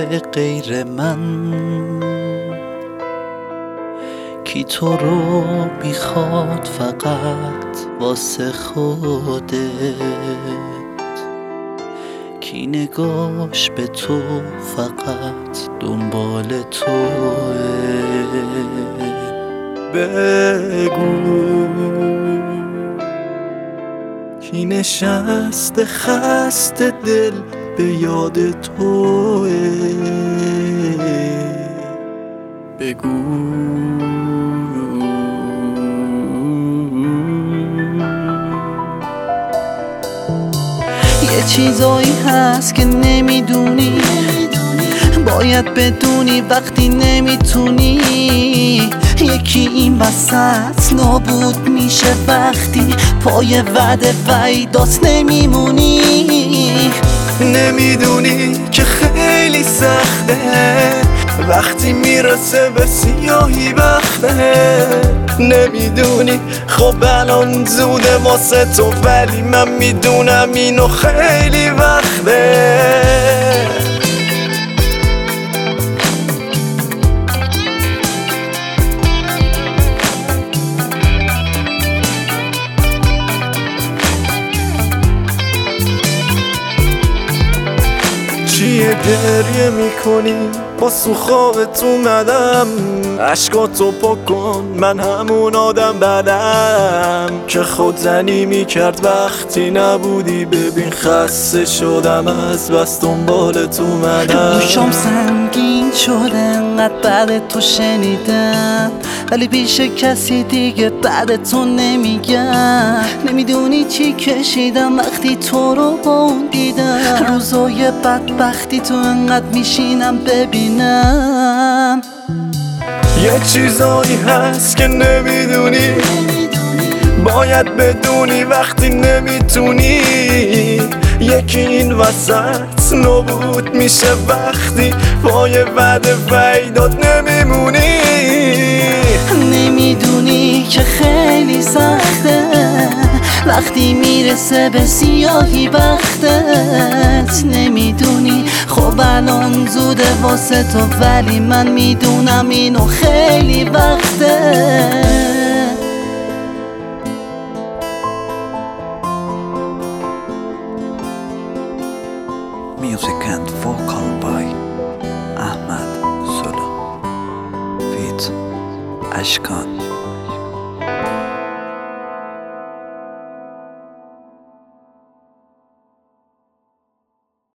غیر من؟ کی تو رو میخواد فقط واسه خودت؟ کی نگاش به تو فقط دنبال توه؟ بگو کی نشسته خسته دل به یاد توه؟ بگو یه چیزایی هست که نمیدونی، باید بدونی وقتی نمیتونی. یکی این وسط نابود میشه وقتی پای وعده وعیدات نمیمونی. نمیدونی که خیلی سخته وقتی میرسه به سیاهی وقته. نمیدونی خب الان زوده واسه تو، ولی من میدونم اینو خیلی وقته. چیه گریه میکنی؟ باز تو خوابت اومدم. عشقاتو پاک کن، من همون آدم بدم که خودزنی میکرد وقتی نبودی. ببین خسته شدم از بس دنبالت اومدم. گوشم سنگین شده انقدر بعد تو شنیدم، ولی پیش کسی دیگه بعد تو نمیگم. نمیدونی چی کشیدم وقتی تو رو با اون دیدم. روزای بدبختی تو انقدر میشینم ببینم. یه چیزایی هست که نمیدونی، باید بدونی وقتی نمیتونی. یکی این وسط نابود میشه وقتی پای وعده وعیدات نمیمونی. نمیدونی که خیلی سخته وقتی میرسه به سیاهی وقتت. نمیدونی خب الان زوده واسه تو، ولی من میدونم اینو خیلی وقته. Music and vocal by Ahmad Solo feat. Ashkan.